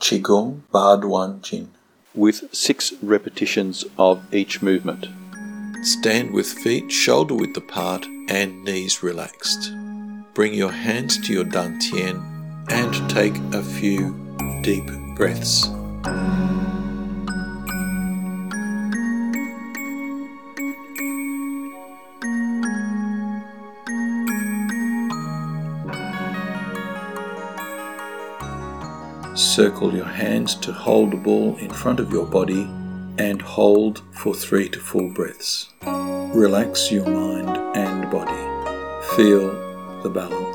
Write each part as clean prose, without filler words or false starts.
Qigong Baduan Jin. With 6 repetitions of each movement. Stand with feet shoulder width apart and knees relaxed. Bring your hands to your dantian and take a few deep breaths. Circle your hands to hold a ball in front of your body and hold for 3 to 4 breaths. Relax your mind and body. Feel the balance.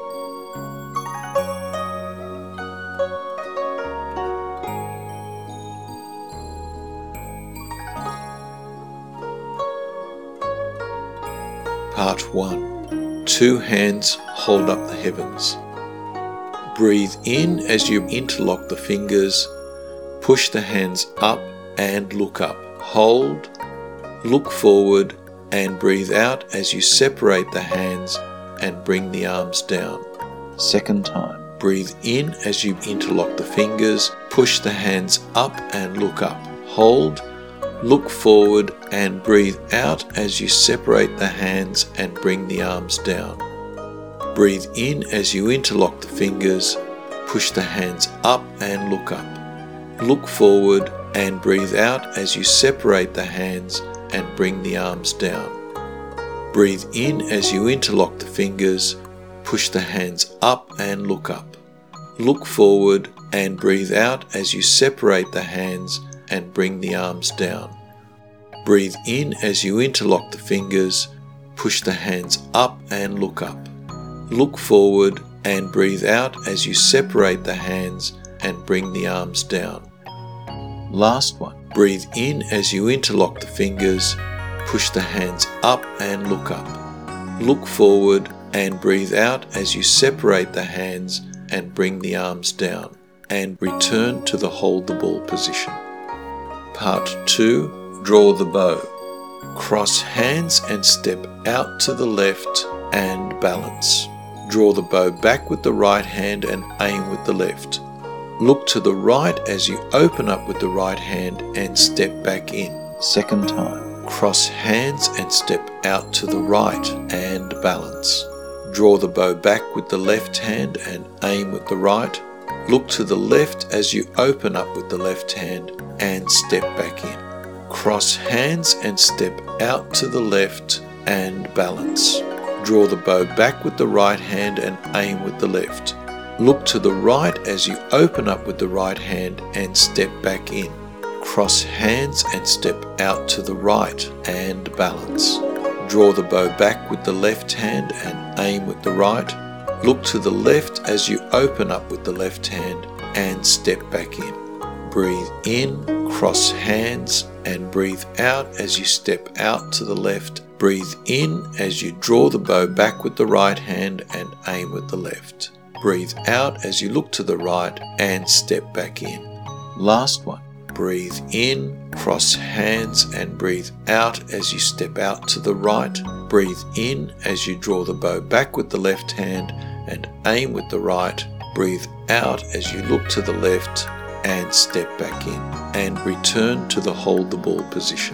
Part 1. 2 hands hold up the heavens. Breathe in as you interlock the fingers. Push the hands up and look up. Hold, look forward, and breathe out as you separate the hands and bring the arms down. Second time. Breathe in as you interlock the fingers. Push the hands up and look up. Hold, look forward, and breathe out as you separate the hands and bring the arms down. Breathe in as you interlock the fingers, push the hands up and look up. Look forward and breathe out as you separate the hands and bring the arms down. Breathe in as you interlock the fingers, push the hands up and look up. Look forward and breathe out as you separate the hands and bring the arms down. Breathe in as you interlock the fingers, push the hands up and look up. Look forward and breathe out as you separate the hands and bring the arms down. Last one. Breathe in as you interlock the fingers, push the hands up and look up. Look forward and breathe out as you separate the hands and bring the arms down, and return to the hold the ball position. Part 2. Draw the bow. Cross hands and step out to the left and balance. Draw the bow back with the right hand and aim with the left. Look to the right as you open up with the right hand and step back in. Second time. Cross hands and step out to the right and balance. Draw the bow back with the left hand and aim with the right. Look to the left as you open up with the left hand and step back in. Cross hands and step out to the left and balance. Draw the bow back with the right hand and aim with the left. Look to the right as you open up with the right hand and step back in. Cross hands and step out to the right and balance. Draw the bow back with the left hand and aim with the right. Look to the left as you open up with the left hand and step back in. Breathe in, cross hands, and breathe out as you step out to the left. Breathe in as you draw the bow back with the right hand and aim with the left. Breathe out as you look to the right and step back in. Last one. Breathe in, cross hands, and breathe out as you step out to the right. Breathe in as you draw the bow back with the left hand and aim with the right. Breathe out as you look to the left and step back in, and return to the hold the ball position.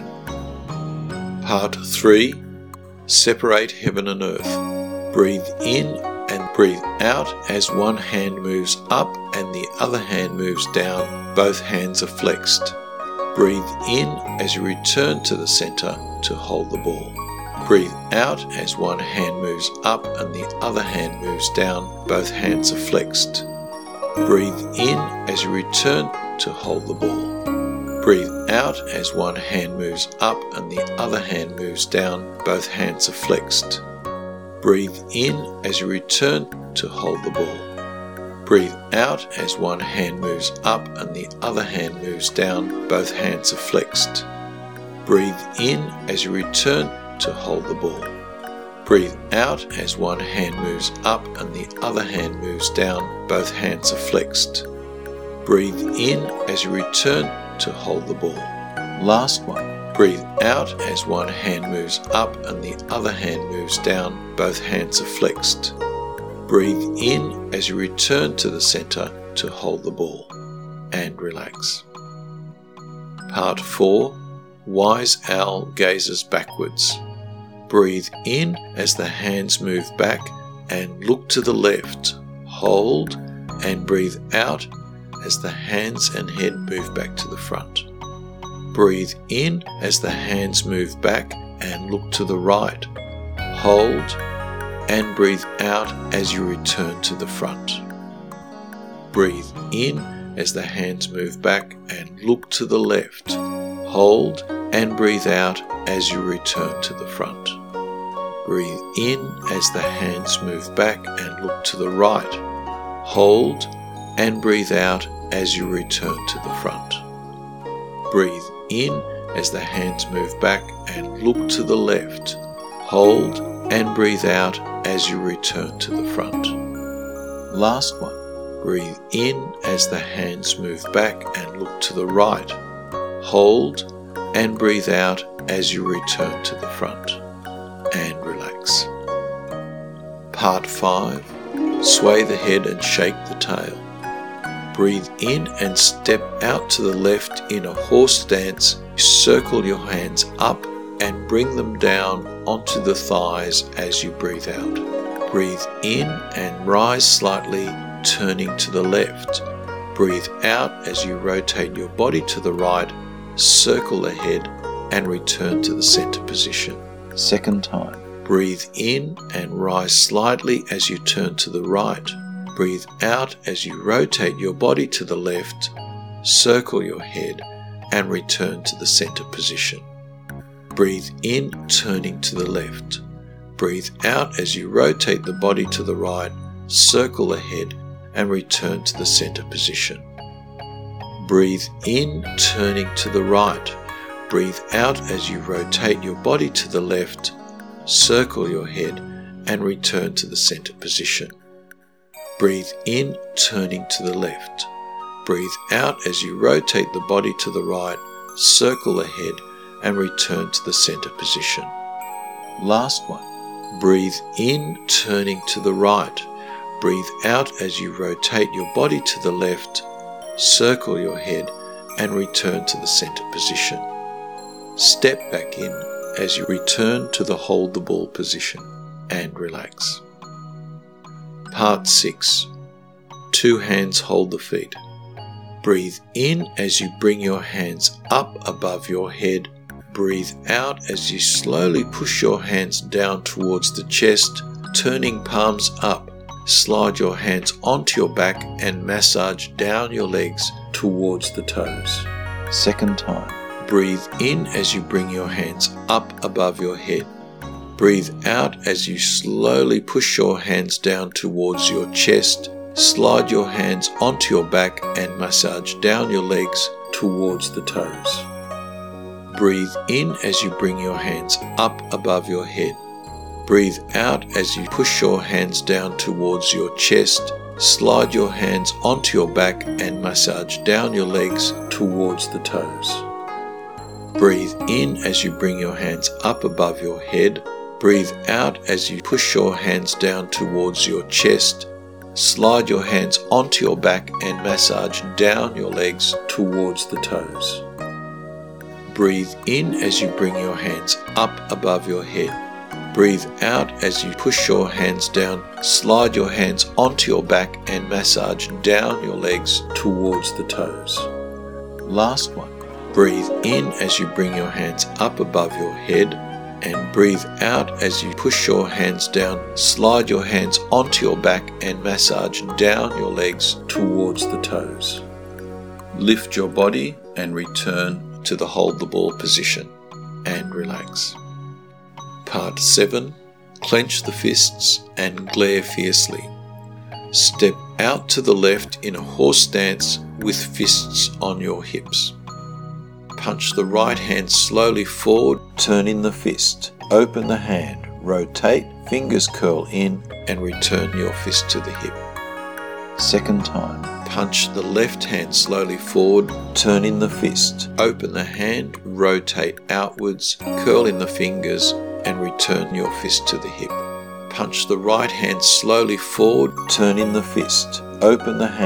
Part 3. Separate heaven and earth. Breathe in and breathe out as one hand moves up and the other hand moves down. Both hands are flexed. Breathe in as you return to the center to hold the ball. Breathe out as one hand moves up and the other hand moves down. Both hands are flexed. Breathe in as you return to hold the ball. Breathe out as one hand moves up and the other hand moves down. Both hands are flexed. Breathe in as you return to hold the ball. Breathe out as one hand moves up and the other hand moves down. Both hands are flexed. Breathe in as you return to hold the ball. Breathe out as one hand moves up and the other hand moves down. Both hands are flexed. Breathe in as you return to hold the ball. Last one. Breathe out as one hand moves up and the other hand moves down. Both hands are flexed. Breathe in as you return to the center to hold the ball. and relax. Part 4. Wise Owl gazes backwards. Breathe in as the hands move back and look to the left. Hold and breathe out as the hands and head move back to the front. Breathe in as the hands move back and look to the right. Hold and breathe out as you return to the front. Breathe in as the hands move back and look to the left. Hold and breathe out as you return to the front. Breathe in as the hands move back and look to the right. Hold and breathe out as you return to the front. Breathe in as the hands move back and look to the left. Hold and breathe out as you return to the front. Last one. Breathe in as the hands move back and look to the right. Hold and breathe out as you return to the front. And relax. Part 5. Sway the head and shake the tail. Breathe in and step out to the left in a horse stance. Circle your hands up and bring them down onto the thighs as you breathe out. Breathe in and rise slightly, turning to the left. Breathe out as you rotate your body to the right, circle the head and return to the center position. Second time. Breathe in and rise slightly as you turn to the right. Breathe out as you rotate your body to the left, circle your head and return to the center position. Breathe in, turning to the left. Breathe out as you rotate the body to the right, circle the head and return to the center position. Breathe in, turning to the right. Breathe out as you rotate your body to the left, circle your head and return to the center position. Breathe in, turning to the left. Breathe out as you rotate the body to the right, circle the head and return to the center position. Last one. Breathe in, turning to the right. Breathe out as you rotate your body to the left, circle your head and return to the center position. Step back in as you return to the hold the ball position and relax. Part 6. 2 hands hold the feet. Breathe in as you bring your hands up above your head. Breathe out as you slowly push your hands down towards the chest, turning palms up. Slide your hands onto your back and massage down your legs towards the toes. Second time. Breathe in as you bring your hands up above your head. Breathe out as you slowly push your hands down towards your chest. Slide your hands onto your back and massage down your legs towards the toes. Breathe in as you bring your hands up above your head. Breathe out as you push your hands down towards your chest. Slide your hands onto your back and massage down your legs towards the toes. Breathe in as you bring your hands up above your head. Breathe out as you push your hands down towards your chest. Slide your hands onto your back and massage down your legs towards the toes. Breathe in as you bring your hands up above your head. Breathe out as you push your hands down. Slide your hands onto your back and massage down your legs towards the toes. Last one. Breathe in as you bring your hands up above your head and breathe out as you push your hands down. Slide your hands onto your back and massage down your legs towards the toes. Lift your body and return to the hold the ball position and relax. Part 7. Clench the fists and glare fiercely. Step out to the left in a horse stance with fists on your hips. Punch the right hand slowly forward, turn in the fist, open the hand, rotate, fingers curl in and return your fist to the hip. Second time. Punch the left hand slowly forward, turn in the fist, open the hand, rotate outwards, curl in the fingers and return your fist to the hip. Punch the right hand slowly forward, turn in the fist, open the hand,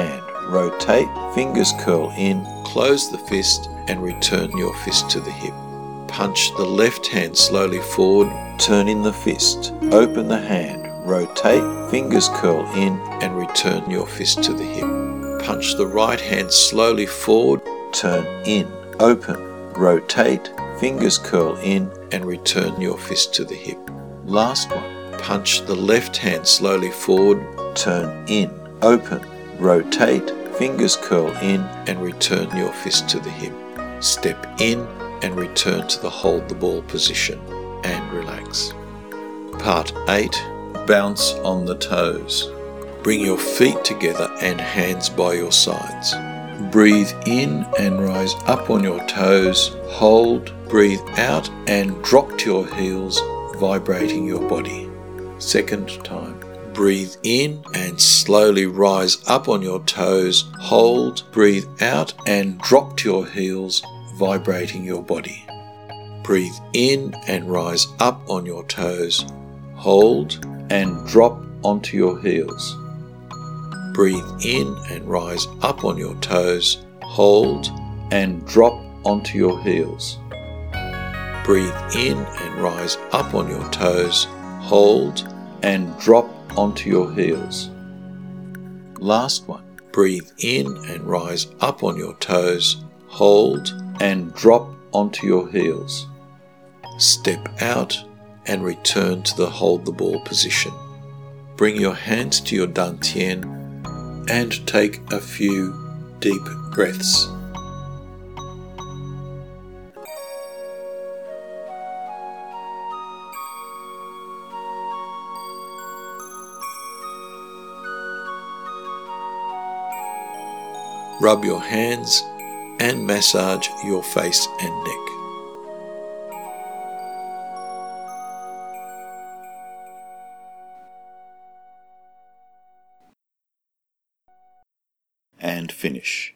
rotate, fingers curl in, close the fist and return your fist to the hip. Punch the left hand slowly forward, turn in the fist, open the hand, rotate, fingers curl in and return your fist to the hip. Punch the right hand slowly forward, turn in, open, rotate, fingers curl in and return your fist to the hip. Last one. Punch the left hand slowly forward, turn in, open, rotate, fingers curl in and return your fist to the hip. Step in and return to the hold the ball position and relax. Part 8. Bounce on the toes. Bring your feet together and hands by your sides. Breathe in and rise up on your toes. Hold, breathe out and drop to your heels, vibrating your body. Second time. Breathe in and slowly rise up on your toes. Hold, breathe out and drop to your heels, vibrating your body. Breathe in and rise up on your toes. Hold and drop onto your heels. Breathe in and rise up on your toes. Hold and drop onto your heels. Breathe in and rise up on your toes. Hold and drop onto your heels. Last one. Breathe in and rise up on your toes. Hold and drop onto your heels. Step out and return to the hold the ball position. Bring your hands to your dantian and take a few deep breaths. Rub your hands and massage your face and neck. And finish.